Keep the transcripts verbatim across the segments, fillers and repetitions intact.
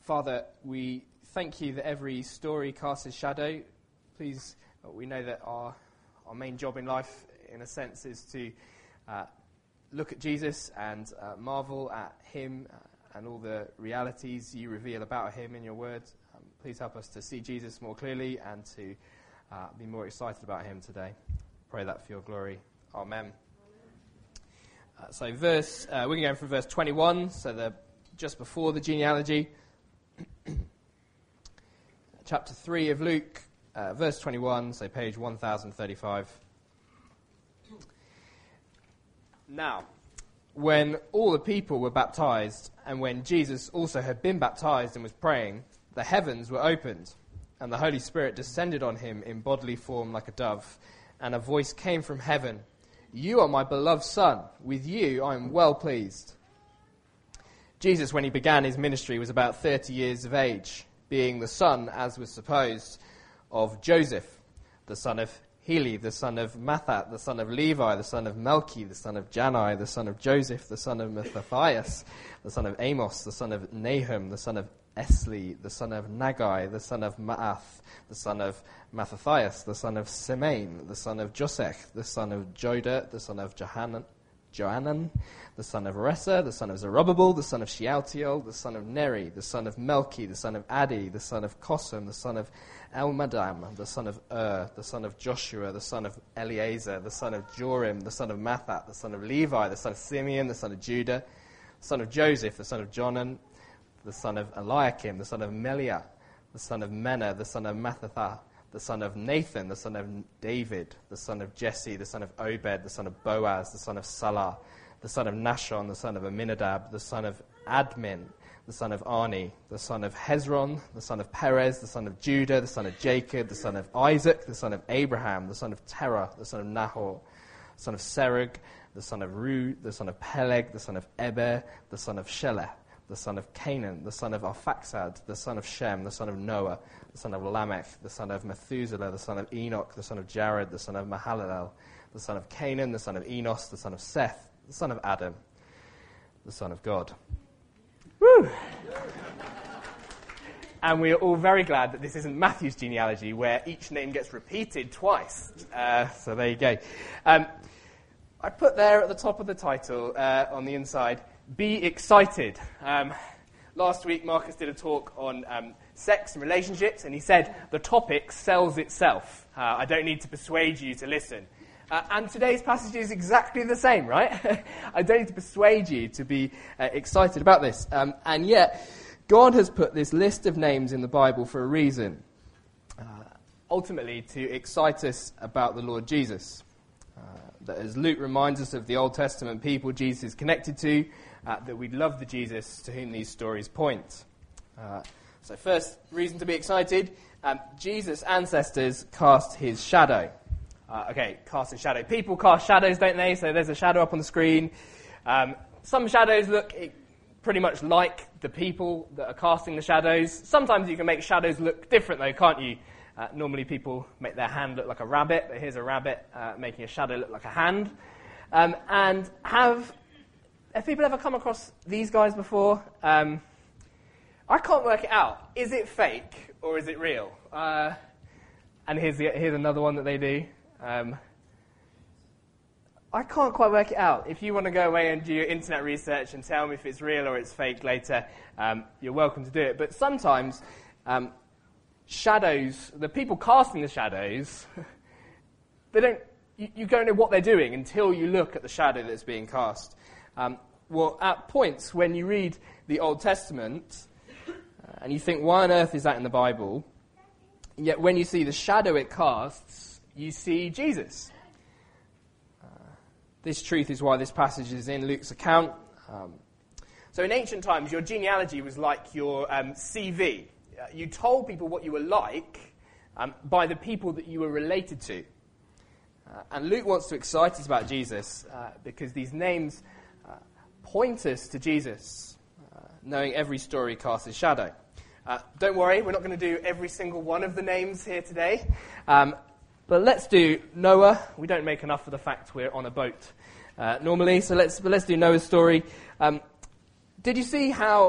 Father, we thank you that every story casts a shadow. Please, we know that our our main job in life, in a sense, is to uh, look at Jesus and uh, marvel at him uh, and all the realities you reveal about him in your word. Um, please help us to see Jesus more clearly and to uh, be more excited about him today. Pray that for your glory. Amen. Uh, so verse, uh, we're going to go from verse twenty-one, so the just before the genealogy. Chapter three of Luke, uh, verse twenty-one, so page one thousand thirty-five. Now, when all the people were baptized, and when Jesus also had been baptized and was praying, the heavens were opened, and the Holy Spirit descended on him in bodily form like a dove, and a voice came from heaven, "You are my beloved Son, with you I am well pleased." Jesus, when he began his ministry, was about thirty years of age, being the son, as was supposed, of Joseph, the son of Heli, the son of Mathat, the son of Levi, the son of Melchi, the son of Janai, the son of Joseph, the son of Mattathias, the son of Amos, the son of Nahum, the son of Esli, the son of Nagai, the son of Maath, the son of Mattathias, the son of Simeon, the son of Josech, the son of Joda, the son of Johanan, Johanan, the son of Ressa, the son of Zerubbabel, the son of Shealtiel, the son of Neri, the son of Melchi, the son of Addi, the son of Kosam, the son of Elmadam, the son of Ur, the son of Joshua, the son of Eleazar, the son of Jorim, the son of Mathat, the son of Levi, the son of Simeon, the son of Judah, the son of Joseph, the son of Jonan, the son of Eliakim, the son of Meliah, the son of Menah, the son of Mattatha, the son of Nathan, the son of David, the son of Jesse, the son of Obed, the son of Boaz, the son of Salah, the son of Nashon, the son of Aminadab, the son of Admin, the son of Arni, the son of Hezron, the son of Perez, the son of Judah, the son of Jacob, the son of Isaac, the son of Abraham, the son of Terah, the son of Nahor, the son of Serug, the son of Ru, the son of Peleg, the son of Eber, the son of Shelah, the son of Canaan, the son of Arphaxad, the son of Shem, the son of Noah, the son of Lamech, the son of Methuselah, the son of Enoch, the son of Jared, the son of Mahalalel, the son of Canaan, the son of Enos, the son of Seth, the son of Adam, the son of God. Woo! And we are all very glad that this isn't Matthew's genealogy, where each name gets repeated twice. Uh, so there you go. Um, I put there at the top of the title, uh, on the inside, "Be excited." Um, last week, Marcus did a talk on um, sex and relationships, and he said the topic sells itself. Uh, I don't need to persuade you to listen. Uh, and today's passage is exactly the same, right? I don't need to persuade you to be uh, excited about this. Um, and yet, God has put this list of names in the Bible for a reason. Uh, ultimately, to excite us about the Lord Jesus. Uh, that as Luke reminds us of the Old Testament people Jesus is connected to, uh, that we love the Jesus to whom these stories point. Uh, so first reason to be excited, um, Jesus' ancestors cast his shadow. Uh, okay, cast his shadow. People cast shadows, don't they? So there's a shadow up on the screen. Um, some shadows look pretty much like the people that are casting the shadows. Sometimes you can make shadows look different though, can't you? Uh, normally people make their hand look like a rabbit, but here's a rabbit uh, making a shadow look like a hand. Um, and have, have people ever come across these guys before? Um, I can't work it out. Is it fake or is it real? Uh, and here's, the, here's another one that they do. Um, I can't quite work it out. If you want to go away and do your internet research and tell me if it's real or it's fake later, um, you're welcome to do it. But sometimes um, shadows, the people casting the shadows, they don't. You, you don't know what they're doing until you look at the shadow that's being cast. Um, well, at points when you read the Old Testament uh, and you think, why on earth is that in the Bible? Yet when you see the shadow it casts, you see Jesus. Uh, this truth is why this passage is in Luke's account. Um, so in ancient times, your genealogy was like your um, C V. Uh, you told people what you were like um, by the people that you were related to. Uh, and Luke wants to excite us about Jesus uh, because these names uh, point us to Jesus, uh, knowing every story casts a shadow. Uh, don't worry, we're not going to do every single one of the names here today. Um, But let's do Noah. We don't make enough of the fact we're on a boat uh, normally, so let's but let's do Noah's story. Um, did you see how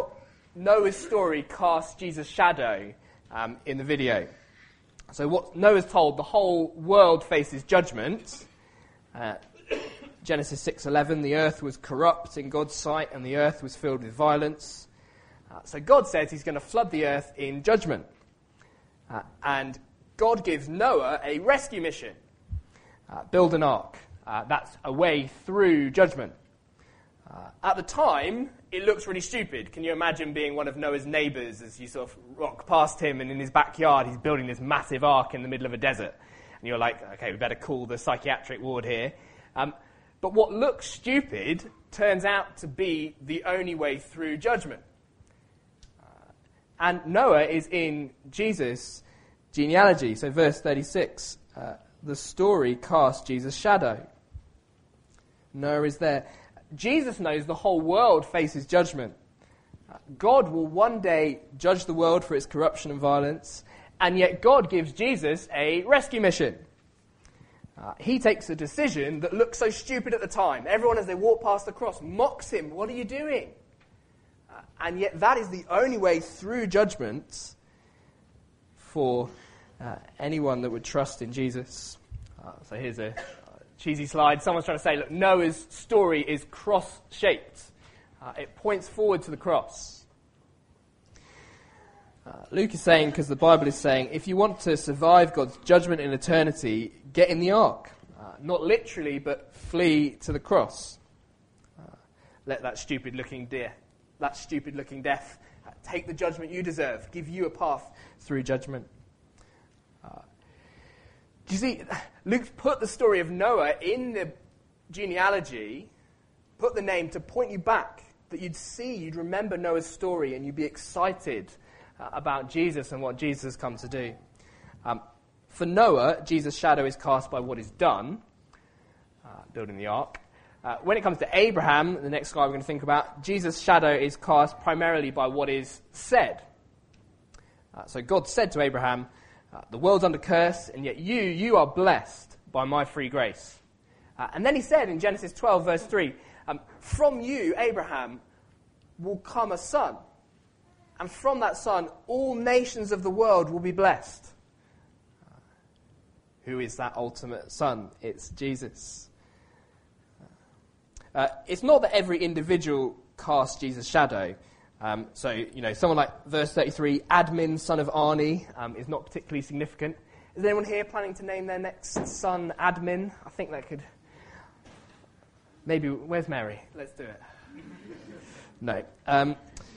Noah's story casts Jesus' shadow um, in the video. So what Noah's told, the whole world faces judgment. Uh, Genesis six eleven, the earth was corrupt in God's sight and the earth was filled with violence. Uh, so God says he's going to flood the earth in judgment. Uh, and God gives Noah a rescue mission. Uh, build an ark. Uh, that's a way through judgment. Uh, at the time, it looks really stupid. Can you imagine being one of Noah's neighbours as you sort of walk past him and in his backyard he's building this massive ark in the middle of a desert? And you're like, okay, we better call the psychiatric ward here. Um, but what looks stupid turns out to be the only way through judgment. Uh, and Noah is in Jesus' genealogy. So verse thirty-six, uh, the story casts Jesus' shadow. Noah is there. Jesus knows the whole world faces judgment. God will one day judge the world for its corruption and violence, and yet God gives Jesus a rescue mission. Uh, he takes a decision that looks so stupid at the time. Everyone, as they walk past the cross, mocks him. What are you doing? Uh, and yet that is the only way through judgment for uh, anyone that would trust in Jesus. Uh, so here's a cheesy slide. Someone's trying to say, look, Noah's story is cross-shaped. Uh, it points forward to the cross. Uh, Luke is saying, because the Bible is saying, if you want to survive God's judgment in eternity, get in the ark. Uh, not literally, but flee to the cross. Uh, let that stupid-looking death, that stupid-looking death uh, take the judgment you deserve, give you a path through judgment. Uh, You see, Luke's put the story of Noah in the genealogy, put the name to point you back, that you'd see, you'd remember Noah's story, and you'd be excited uh, about Jesus and what Jesus has come to do. Um, for Noah, Jesus' shadow is cast by what is done, uh, building the ark. Uh, when it comes to Abraham, the next guy we're going to think about, Jesus' shadow is cast primarily by what is said. Uh, so God said to Abraham, Uh, the world's under curse, and yet you, you are blessed by my free grace. Uh, and then he said in Genesis twelve, verse three, um, from you, Abraham, will come a son. And from that son, all nations of the world will be blessed. Uh, who is that ultimate son? It's Jesus. Uh, it's not that every individual casts Jesus' shadow. Um, so, you know, someone like verse thirty-three, Admin, son of Arni, um, is not particularly significant. Is anyone here planning to name their next son Admin? I think that could... Maybe, where's Mary? Let's do it. No. Um,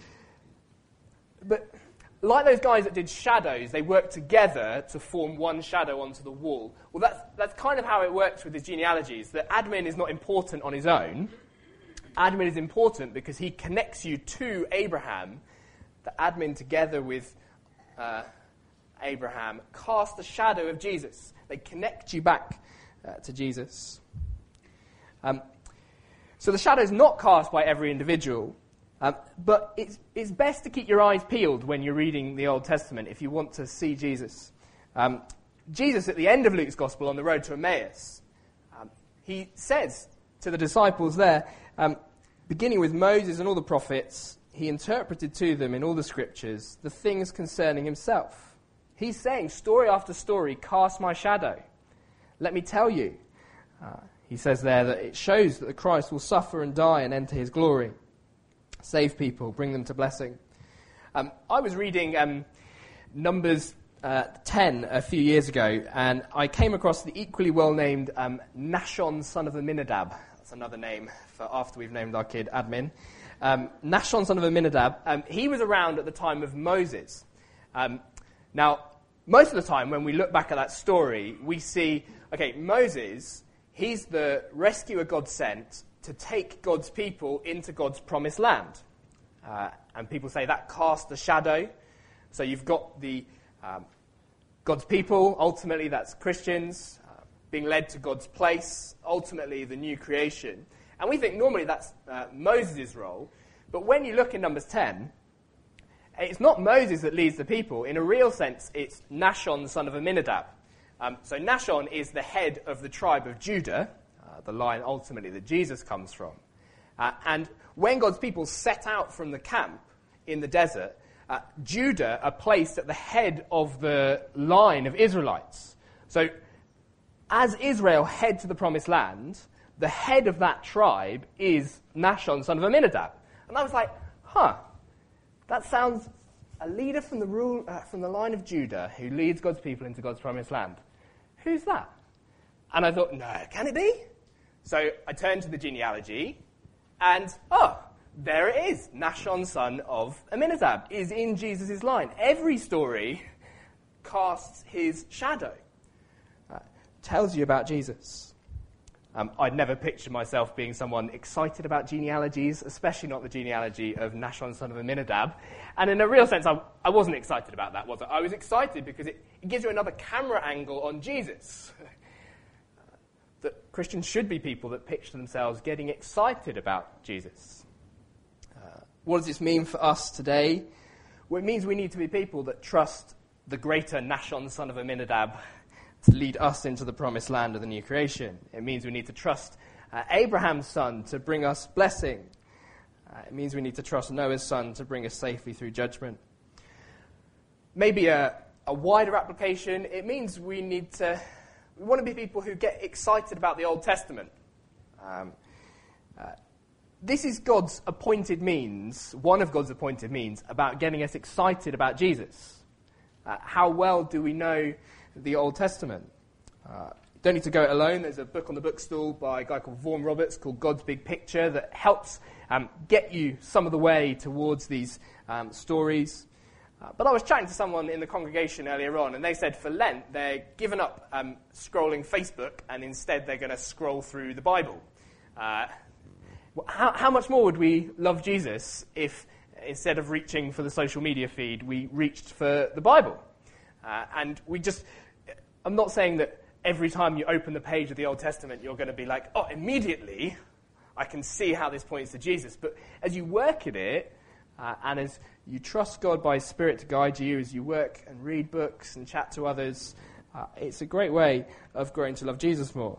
but like those guys that did shadows, they worked together to form one shadow onto the wall. Well, that's, that's kind of how it works with his genealogies, that Admin is not important on his own. Admin is important because he connects you to Abraham. The Admin, together with uh, Abraham, cast the shadow of Jesus. They connect you back uh, to Jesus. Um, so the shadow is not cast by every individual, um, but it's, it's best to keep your eyes peeled when you're reading the Old Testament if you want to see Jesus. Um, Jesus, at the end of Luke's Gospel, on the road to Emmaus, um, he says to the disciples there, Um, beginning with Moses and all the prophets, he interpreted to them in all the scriptures the things concerning himself. He's saying, story after story, cast my shadow. Let me tell you. Uh, he says there that it shows that the Christ will suffer and die and enter his glory. Save people, bring them to blessing. Um, I was reading um, Numbers uh, ten a few years ago, and I came across the equally well-named um, Nahshon, son of Amminadab. That's another name for after we've named our kid Admin. Um, Nahshon, son of Amminadab, um, he was around at the time of Moses. Um, now, most of the time when we look back at that story, we see, okay, Moses, he's the rescuer God sent to take God's people into God's promised land. Uh, and people say that casts a shadow. So you've got the um, God's people, ultimately that's Christians, uh, being led to God's place, ultimately the new creation. And we think normally that's uh, Moses' role. But when you look in Numbers ten, it's not Moses that leads the people. In a real sense, it's Nahshon, son of Amminadab. Um, so Nahshon is the head of the tribe of Judah, uh, the line ultimately that Jesus comes from. Uh, and when God's people set out from the camp, in the desert, uh, Judah are placed at the head of the line of Israelites. So as Israel head to the promised land, the head of that tribe is Nahshon, son of Amminadab. And I was like, huh, that sounds a leader from the rule, uh, from the line of Judah who leads God's people into God's promised land. Who's that? And I thought, no, can it be? So I turned to the genealogy, and oh, there it is. Nahshon, son of Amminadab, is in Jesus' line. Every story casts his shadow. Uh, tells you about Jesus. Um, I'd never pictured myself being someone excited about genealogies, especially not the genealogy of Nahshon, son of Amminadab. And in a real sense, I, I wasn't excited about that, was I? I was excited because it, it gives you another camera angle on Jesus. That Christians should be people that picture themselves getting excited about Jesus. Uh, what does this mean for us today? Well, it means we need to be people that trust the greater Nahshon, son of Amminadab, to lead us into the promised land of the new creation. It means we need to trust uh, Abraham's son to bring us blessing. Uh, it means we need to trust Noah's son to bring us safely through judgment. Maybe a, a wider application, it means we need to, we want to be people who get excited about the Old Testament. Um, uh, this is God's appointed means, one of God's appointed means, about getting us excited about Jesus. Uh, how well do we know the Old Testament? Uh, don't need to go it alone. There's a book on the bookstall by a guy called Vaughan Roberts called God's Big Picture that helps um, get you some of the way towards these um, stories. Uh, but I was chatting to someone in the congregation earlier on, and they said for Lent they're giving up um, scrolling Facebook, and instead they're going to scroll through the Bible. Uh, how, how much more would we love Jesus if instead of reaching for the social media feed, we reached for the Bible? Uh, and we just, I'm not saying that every time you open the page of the Old Testament, you're going to be like, oh, immediately I can see how this points to Jesus. But as you work at it, uh, and as you trust God by His Spirit to guide you, as you work and read books and chat to others, uh, it's a great way of growing to love Jesus more.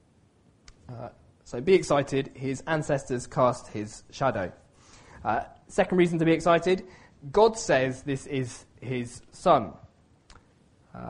Uh, so be excited. His ancestors cast his shadow. Uh, second reason to be excited, God says this is his son. Uh,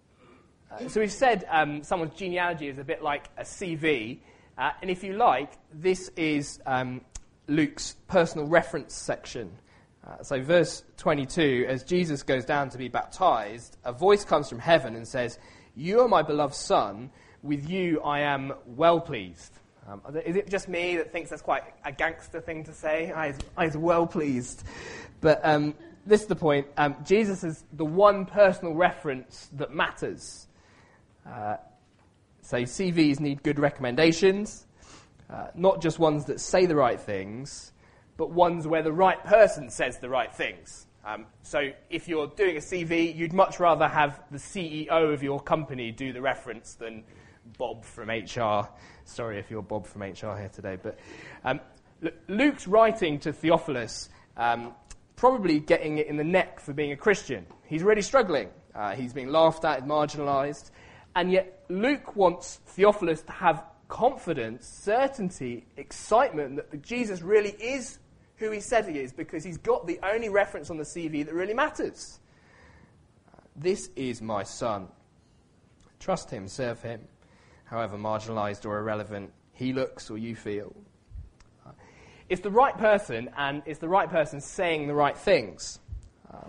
so we've said um, someone's genealogy is a bit like a C V, uh, and if you like, this is um, Luke's personal reference section. Uh, so verse twenty-two, as Jesus goes down to be baptized, a voice comes from heaven and says, "You are my beloved son, with you I am well pleased." Um, is it just me that thinks that's quite a gangster thing to say? I is, I is well pleased. But um, this is the point. Um, Jesus is the one personal reference that matters. Uh, so C Vs need good recommendations, uh, not just ones that say the right things, but ones where the right person says the right things. Um, so if you're doing a C V, you'd much rather have the C E O of your company do the reference than Bob from H R. Sorry if you're Bob from H R here today. But um, Luke's writing to Theophilus, um, probably getting it in the neck for being a Christian. He's really struggling. Uh, he's being laughed at, marginalized. And yet Luke wants Theophilus to have confidence, certainty, excitement that Jesus really is who he said he is, because he's got the only reference on the C V that really matters. Uh, this is my son. Trust him, serve him, however marginalized or irrelevant he looks or you feel. Uh, it's the right person, and it's the right person saying the right things. Um,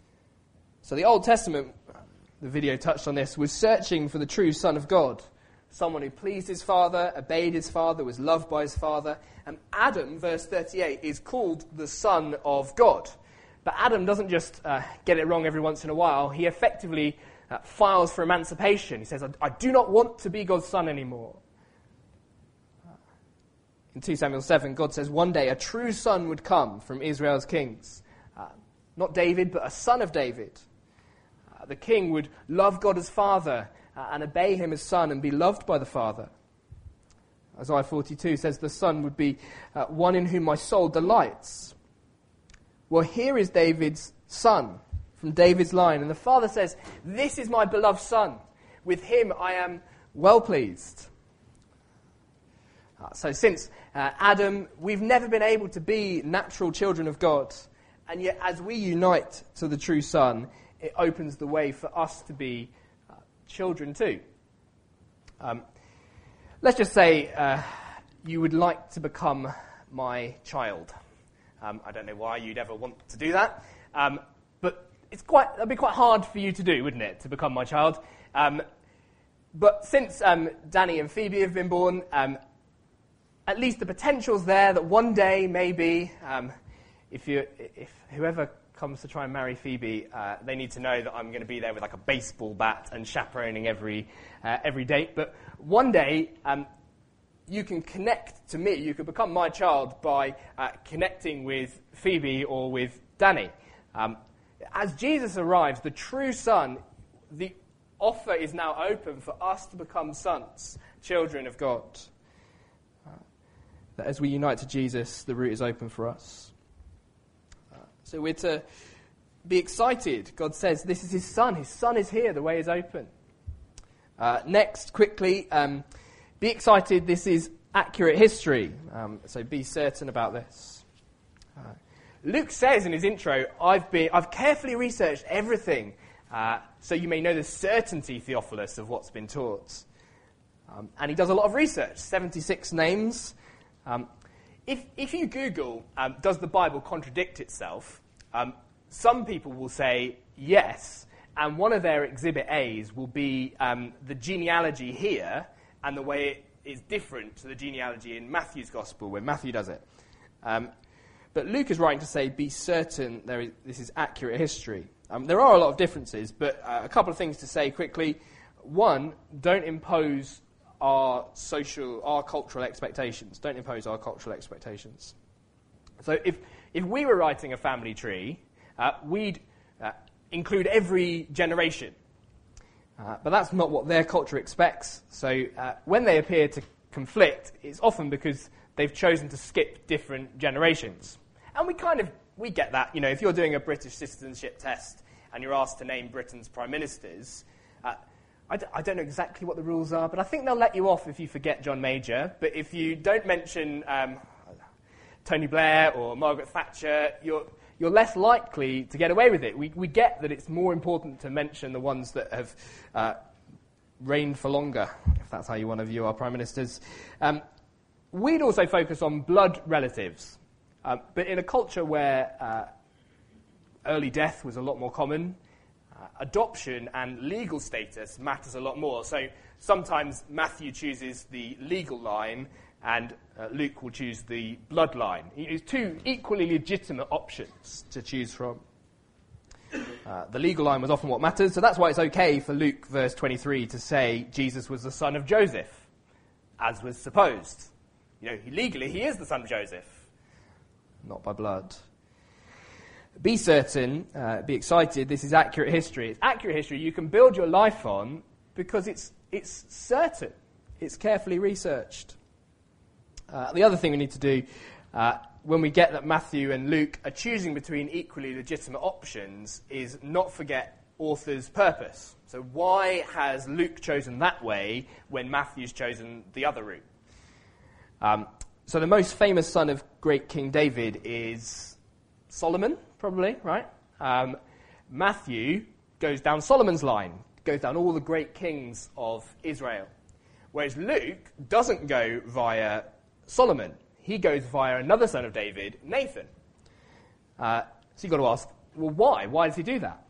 so the Old Testament, the video touched on this, was searching for the true Son of God. Someone who pleased his father, obeyed his father, was loved by his father. And Adam, verse thirty-eight, is called the Son of God. But Adam doesn't just uh, get it wrong every once in a while. He effectively uh, files for emancipation. He says, I, I do not want to be God's son anymore. In Second Samuel seven, God says one day a true son would come from Israel's kings. Uh, not David, but a son of David. Uh, the king would love God as father, Uh, and obey him as son and be loved by the Father. Isaiah forty-two says the Son would be uh, one in whom my soul delights. Well, here is David's son from David's line. And the Father says, this is my beloved Son. With him I am well pleased. Uh, so since uh, Adam, we've never been able to be natural children of God. and yet as we unite to the true Son, it opens the way for us to be uh, children too. Um, let's just say uh, you would like to become my child. Um, I don't know why you'd ever want to do that, um, but it's quite, it'd be quite hard for you to do, wouldn't it, to become my child? Um, but since um, Danny and Phoebe have been born, um, at least the potential's there that one day, maybe, um, if you, if whoever comes to try and marry Phoebe, uh, they need to know that I'm going to be there with like a baseball bat and chaperoning every uh, every date. But one day, um, you can connect to me. You could become my child by uh, connecting with Phoebe or with Danny. Um, as Jesus arrives, the true Son, the offer is now open for us to become sons, children of God. Uh, that as we unite to Jesus, the route is open for us. Uh, so we're to be excited. God says this is his Son. His Son is here. The way is open. Uh, next, quickly, um, be excited. This is accurate history. Um, so be certain about this. Uh, Luke says in his intro, I've been, I've carefully researched everything, uh, so you may know the certainty, Theophilus, of what's been taught. Um, and he does a lot of research, seventy-six names. Um, if, if you Google, um, does the Bible contradict itself, um, some people will say yes, and one of their exhibit A's will be um, the genealogy here, and the way it is different to the genealogy in Matthew's Gospel, where Matthew does it. Um, but Luke is writing to say, be certain there is, this is accurate history. Um, there are a lot of differences, but uh, a couple of things to say quickly. One, don't impose our social, our cultural expectations. Don't impose our cultural expectations. So if, if we were writing a family tree, uh, we'd uh, include every generation. Uh, but that's not what their culture expects. So uh, when they appear to conflict, it's often because they've chosen to skip different generations. And we kind of, we get that. You know, if you're doing a British citizenship test and you're asked to name Britain's prime ministers, uh, I, d- I don't know exactly what the rules are, but I think they'll let you off if you forget John Major. But if you don't mention um, Tony Blair or Margaret Thatcher, you're you're less likely to get away with it. We we get that it's more important to mention the ones that have uh, reigned for longer, if that's how you want to view our prime ministers. Um, we'd also focus on blood relatives. Um, but in a culture where uh, early death was a lot more common, uh, adoption and legal status matters a lot more. So sometimes Matthew chooses the legal line and uh, Luke will choose the bloodline. It's two equally legitimate options to choose from. Uh, the legal line was often what matters, so that's why it's okay for Luke, verse twenty-three, to say Jesus was the son of Joseph, as was supposed. You know, he, legally he is the son of Joseph, not by blood. Be certain, uh, be excited, this is accurate history. It's accurate history you can build your life on because it's it's certain. It's carefully researched. Uh, the other thing we need to do, uh, when we get that Matthew and Luke are choosing between equally legitimate options, is not forget author's purpose. So why has Luke chosen that way when Matthew's chosen the other route? Um, so the most famous son of great King David is Solomon, probably, right? Um, Matthew goes down Solomon's line, goes down all the great kings of Israel. Whereas Luke doesn't go via Solomon. He goes via another son of David, Nathan. Uh, so you've got to ask, well, why? Why does he do that?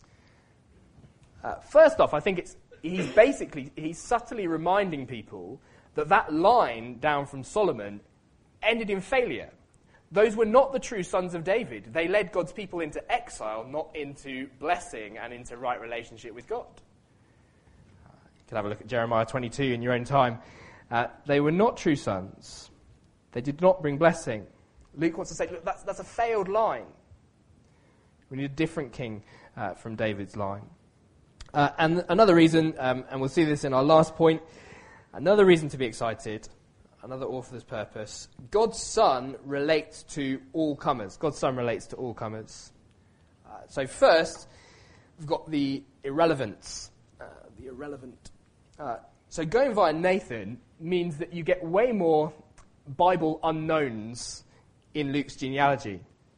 Uh, first off, I think it's he's basically, he's subtly reminding people that that line down from Solomon ended in failure. Those were not the true sons of David. They led God's people into exile, not into blessing and into right relationship with God. Uh, you can have a look at Jeremiah twenty-two in your own time. Uh, they were not true sons. They did not bring blessing. Luke wants to say, look, that's, that's a failed line. We need a different king uh, from David's line. Uh, and another reason, um, and we'll see this in our last point, another reason to be excited, another author's purpose, God's Son relates to all comers. God's Son relates to all comers. Uh, so first, we've got the irrelevance. Uh, the irrelevant. Uh, so going via Nathan means that you get way more Bible unknowns in Luke's genealogy.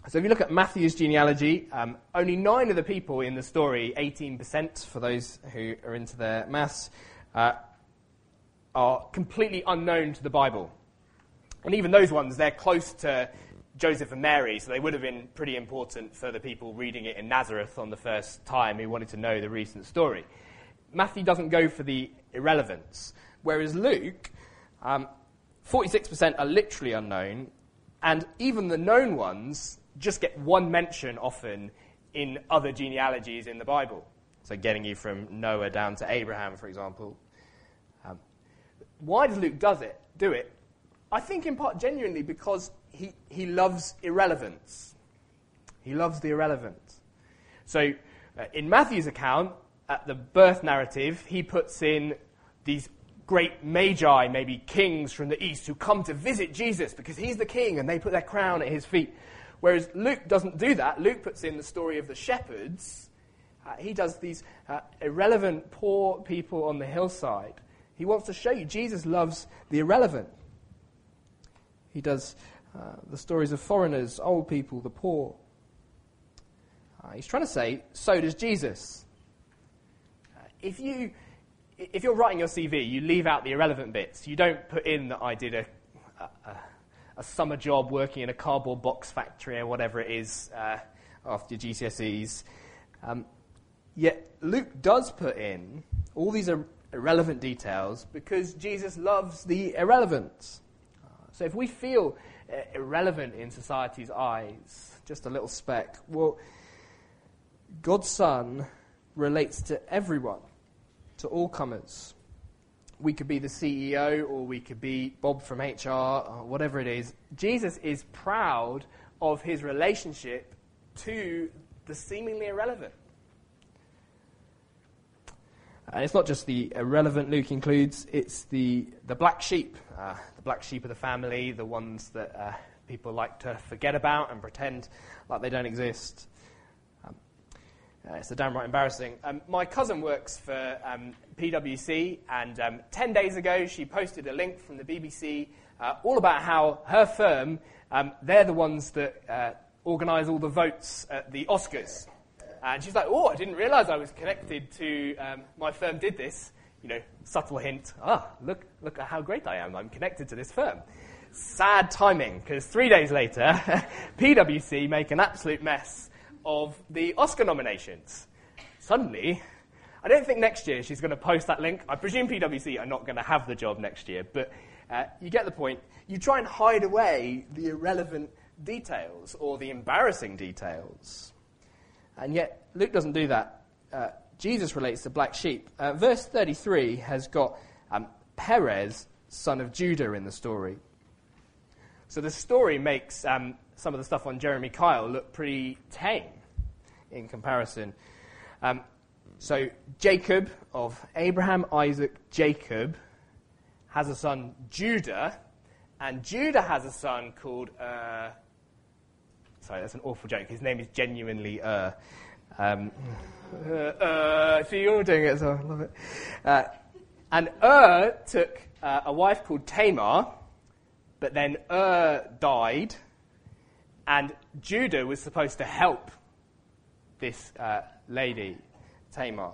So if you look at Matthew's genealogy, um, only nine of the people in the story, eighteen percent for those who are into their maths, uh, are completely unknown to the Bible. And even those ones, they're close to Joseph and Mary, so they would have been pretty important for the people reading it in Nazareth on the first time who wanted to know the recent story. Matthew doesn't go for the irrelevance, whereas Luke, um, forty-six percent are literally unknown, and even the known ones just get one mention often in other genealogies in the Bible. So getting you from Noah down to Abraham, for example. Um, why does Luke does it? Do it? I think in part genuinely because he, he loves irrelevance. He loves the irrelevant. So uh, in Matthew's account, at the birth narrative, he puts in these great magi, maybe kings from the east, who come to visit Jesus because he's the king and they put their crown at his feet. Whereas Luke doesn't do that. Luke puts in the story of the shepherds. Uh, he does these uh, irrelevant, poor people on the hillside. He wants to show you Jesus loves the irrelevant. He does uh, the stories of foreigners, old people, the poor. Uh, he's trying to say, so does Jesus. Uh, if you, if you're writing your C V, you leave out the irrelevant bits. You don't put in that I did a, a, a summer job working in a cardboard box factory or whatever it is uh, after your G C S Es. Um, yet Luke does put in all these ir- irrelevant details because Jesus loves the irrelevant. So if we feel uh, irrelevant in society's eyes, just a little speck, well, God's Son relates to everyone, to all comers. We could be the C E O, or we could be Bob from H R, or whatever it is. Jesus is proud of his relationship to the seemingly irrelevant. And it's not just the irrelevant Luke includes, it's the, the black sheep, uh, the black sheep of the family, the ones that uh, people like to forget about and pretend like they don't exist. Um, uh, it's a downright embarrassing. Um, my cousin works for um, P W C, and um, ten days ago she posted a link from the B B C uh, all about how her firm, um, they're the ones that uh, organise all the votes at the Oscars. And she's like, oh, I didn't realise I was connected to, um, my firm did this. You know, subtle hint, ah, look look at how great I am. I'm connected to this firm. Sad timing, because three days later, P W C make an absolute mess of the Oscar nominations. Suddenly, I don't think next year she's going to post that link. I presume P W C are not going to have the job next year, but uh, you get the point. You try and hide away the irrelevant details or the embarrassing details. And yet, Luke doesn't do that. Uh, Jesus relates to black sheep. Uh, verse thirty-three has got um, Perez, son of Judah, in the story. So the story makes um, some of the stuff on Jeremy Kyle look pretty tame in comparison. Um, so Jacob of Abraham, Isaac, Jacob has a son, Judah, and Judah has a son called... Uh, Sorry, that's an awful joke. His name is genuinely Ur. Um, uh, uh, see, you're doing it, so I love it. Uh, and Ur took uh, a wife called Tamar, but then Ur died, and Judah was supposed to help this uh, lady, Tamar.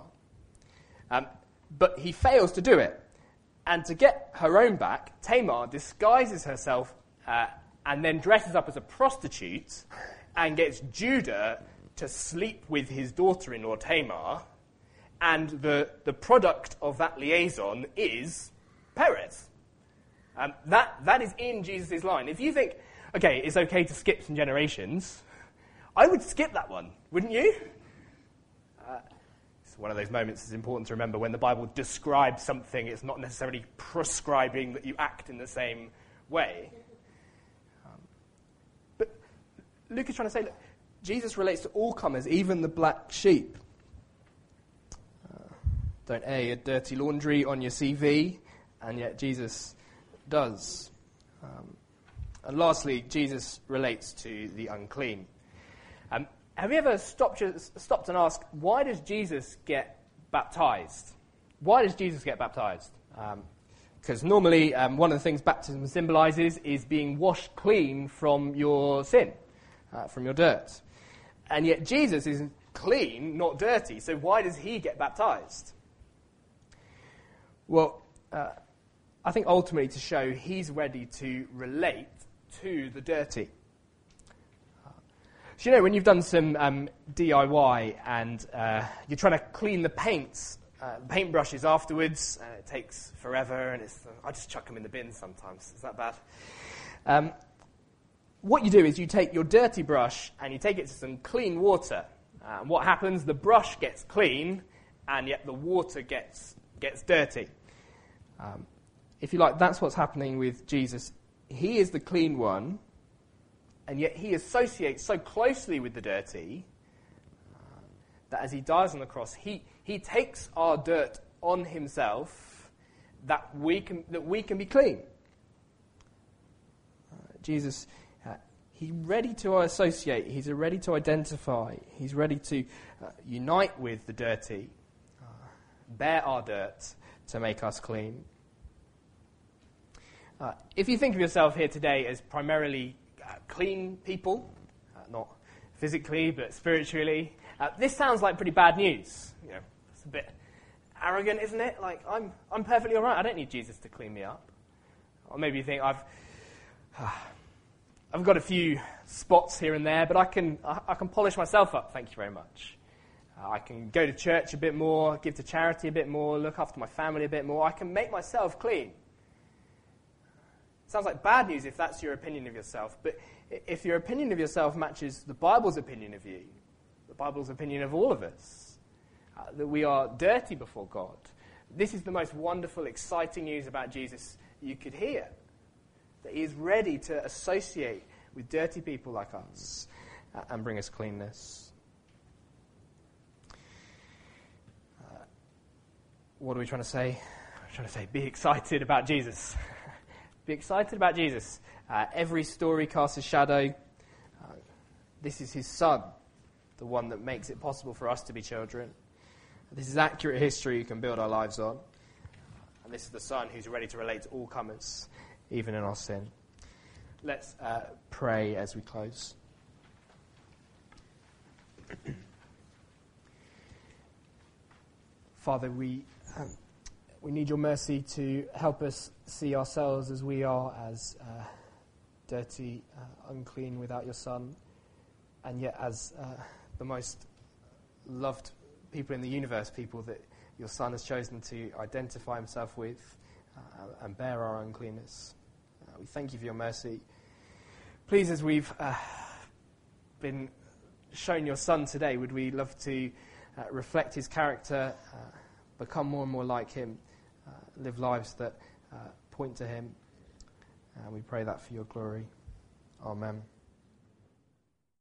Um, but he fails to do it. And to get her own back, Tamar disguises herself uh, and then dresses up as a prostitute and gets Judah to sleep with his daughter-in-law Tamar, and the, the product of that liaison is Perez. Um, that, that is in Jesus' line. If you think, okay, it's okay to skip some generations, I would skip that one, wouldn't you? Uh, it's one of those moments that's important to remember. When the Bible describes something, it's not necessarily prescribing that you act in the same way. Luke is trying to say, look, Jesus relates to all comers, even the black sheep. Uh, don't air your dirty laundry on your C V, and yet Jesus does. Um, and lastly, Jesus relates to the unclean. Um, have you ever stopped, stopped and asked, why does Jesus get baptized? Why does Jesus get baptized? Because um, normally, um, one of the things baptism symbolizes is being washed clean from your sin. uh, from your dirt. And yet Jesus is clean, not dirty, so why does he get baptized? Well, uh, I think ultimately to show he's ready to relate to the dirty. So, you know, when you've done some um, D I Y and uh, you're trying to clean the paints, uh, the paintbrushes afterwards, and it takes forever, and it's, uh, I just chuck them in the bin sometimes. Is that bad? Um, what you do is you take your dirty brush and you take it to some clean water. Uh, and what happens? The brush gets clean, and yet the water gets gets dirty. Um, if you like, that's what's happening with Jesus. He is the clean one, and yet he associates so closely with the dirty uh, that as he dies on the cross, he, he takes our dirt on himself that we can, that we can be clean. Uh, Jesus, uh, he's ready to associate, he's ready to identify, he's ready to uh, unite with the dirty, uh, bear our dirt to make us clean. Uh, if you think of yourself here today as primarily uh, clean people, uh, not physically but spiritually, uh, this sounds like pretty bad news. You know, it's a bit arrogant, isn't it? Like, I'm I'm perfectly all right. I don't need Jesus to clean me up. Or maybe you think I've uh, I've got a few spots here and there, but I can I, I can polish myself up. Thank you very much. Uh, I can go to church a bit more, give to charity a bit more, look after my family a bit more. I can make myself clean. Sounds like bad news if that's your opinion of yourself, but if your opinion of yourself matches the Bible's opinion of you, the Bible's opinion of all of us, uh, that we are dirty before God, this is the most wonderful, exciting news about Jesus you could hear, that he is ready to associate with dirty people like us uh, and bring us cleanness. Uh, what are we trying to say? We're trying to say, be excited about Jesus. Be excited about Jesus. Uh, every story casts a shadow. Uh, this is his son, the one that makes it possible for us to be children. This is accurate history you can build our lives on. And this is the son who's ready to relate to all comers, even in our sin. Let's uh, pray as we close. Father, we... Um, We need your mercy to help us see ourselves as we are, as uh, dirty, uh, unclean without your Son, and yet as uh, the most loved people in the universe, people that your Son has chosen to identify himself with uh, and bear our uncleanness. Uh, we thank you for your mercy. Please, as we've uh, been shown your Son today, would we love to uh, reflect his character, uh, become more and more like him, Uh, live lives that uh, point to him. And we pray that for your glory. Amen.